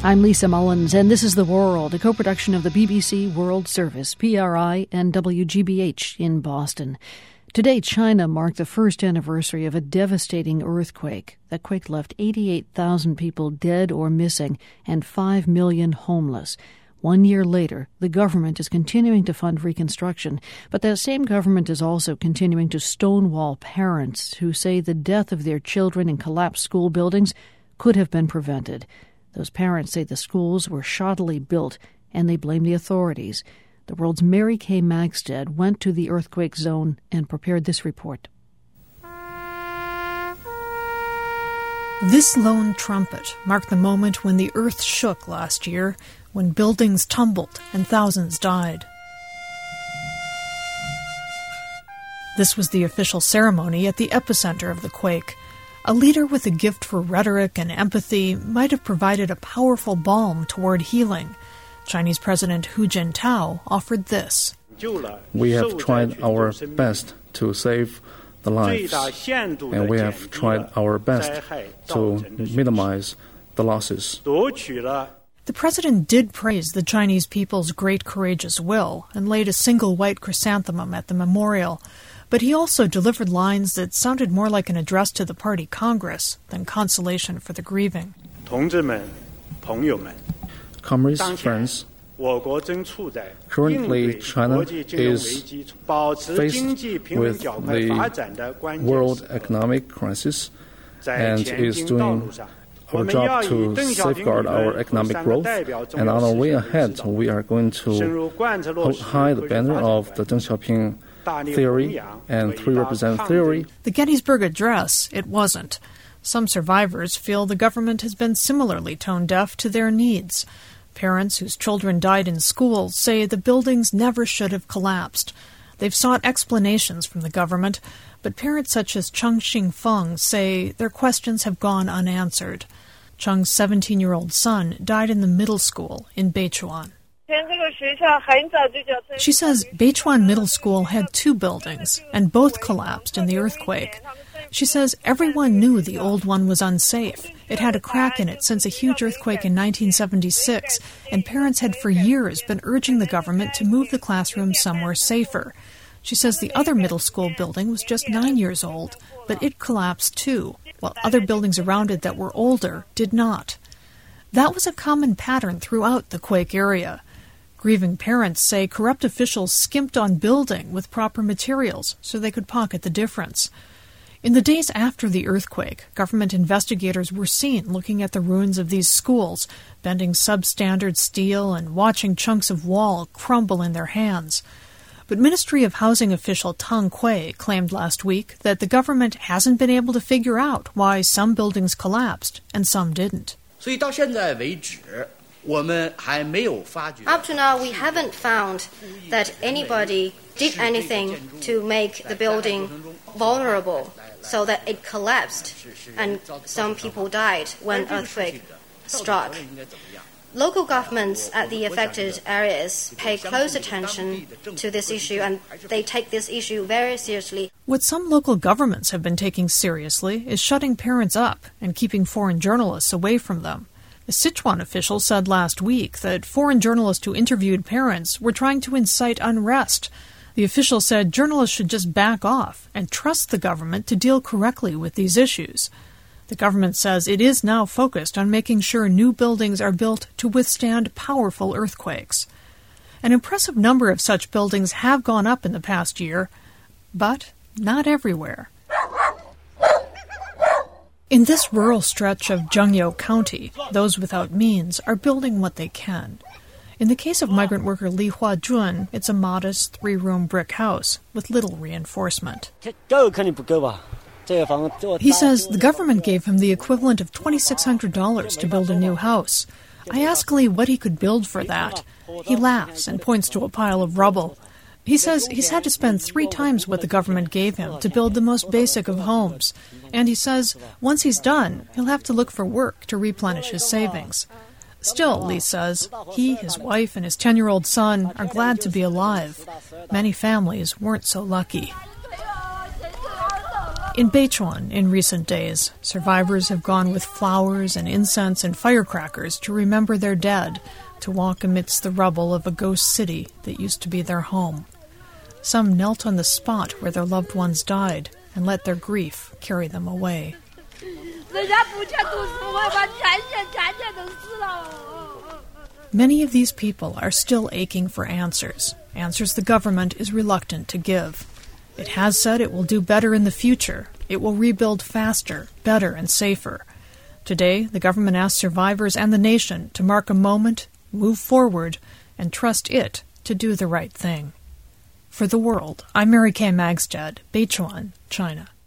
I'm Lisa Mullins, and this is The World, a co-production of the BBC World Service, PRI, and WGBH in Boston. Today, China marked the first anniversary of a devastating earthquake. That quake left 88,000 people dead or missing and 5 million homeless. 1 year later, the government is continuing to fund reconstruction, but that same government is also continuing to stonewall parents who say the death of their children in collapsed school buildings could have been prevented. Those parents say the schools were shoddily built, and they blame the authorities. The World's Mary Kay Magstead went to the earthquake zone and prepared this report. This lone trumpet marked the moment when the earth shook last year, when buildings tumbled and thousands died. This was the official ceremony at the epicenter of the quake. A leader with a gift for rhetoric and empathy might have provided a powerful balm toward healing. Chinese President Hu Jintao offered this. We have tried our best to save the lives, and we have tried our best to minimize the losses. The president did praise the Chinese people's great courageous will and laid a single white chrysanthemum at the memorial. But he also delivered lines that sounded more like an address to the party Congress than consolation for the grieving. Comrades, friends, currently China is faced with the world economic crisis and is doing our job to safeguard our economic growth. And on our way ahead, we are going to hold high the banner of the Deng Xiaoping theory and three represent theory. The Gettysburg Address, it wasn't. Some survivors feel the government has been similarly tone-deaf to their needs. Parents whose children died in school say the buildings never should have collapsed. They've sought explanations from the government, but parents such as Cheng Xingfeng say their questions have gone unanswered. Cheng's 17-year-old son died in the middle school in Beichuan. She says Beichuan Middle School had 2 buildings, and both collapsed in the earthquake. She says everyone knew the old one was unsafe. It had a crack in it since a huge earthquake in 1976, and parents had for years been urging the government to move the classrooms somewhere safer. She says the other middle school building was just 9 years old, but it collapsed too, while other buildings around it that were older did not. That was a common pattern throughout the quake area. Grieving parents say corrupt officials skimped on building with proper materials so they could pocket the difference. In the days after the earthquake, government investigators were seen looking at the ruins of these schools, bending substandard steel and watching chunks of wall crumble in their hands. But Ministry of Housing official Tang Kui claimed last week that the government hasn't been able to figure out why some buildings collapsed and some didn't. Up to now, we haven't found that anybody did anything to make the building vulnerable so that it collapsed and some people died when earthquake struck. Local governments at the affected areas pay close attention to this issue, and they take this issue very seriously. What some local governments have been taking seriously is shutting parents up and keeping foreign journalists away from them. A Sichuan official said last week that foreign journalists who interviewed parents were trying to incite unrest. The official said journalists should just back off and trust the government to deal correctly with these issues. The government says it is now focused on making sure new buildings are built to withstand powerful earthquakes. An impressive number of such buildings have gone up in the past year, but not everywhere. In this rural stretch of Zhengyou County, those without means are building what they can. In the case of migrant worker Li Huajun, it's a modest 3-room brick house with little reinforcement. He says the government gave him the equivalent of $2,600 to build a new house. I ask Li what he could build for that. He laughs and points to a pile of rubble. He says he's had to spend 3 times what the government gave him to build the most basic of homes. And he says once he's done, he'll have to look for work to replenish his savings. Still, Li says, he, his wife, and his 10-year-old son are glad to be alive. Many families weren't so lucky. In Beichuan, in recent days, survivors have gone with flowers and incense and firecrackers to remember their dead, to walk amidst the rubble of a ghost city that used to be their home. Some knelt on the spot where their loved ones died and let their grief carry them away. Many of these people are still aching for answers the government is reluctant to give. It has said it will do better in the future. It will rebuild faster, better, and safer. Today, the government asks survivors and the nation to mark a moment, move forward, and trust it to do the right thing. For The World, I'm Mary Kay Magstad, Beichuan, China.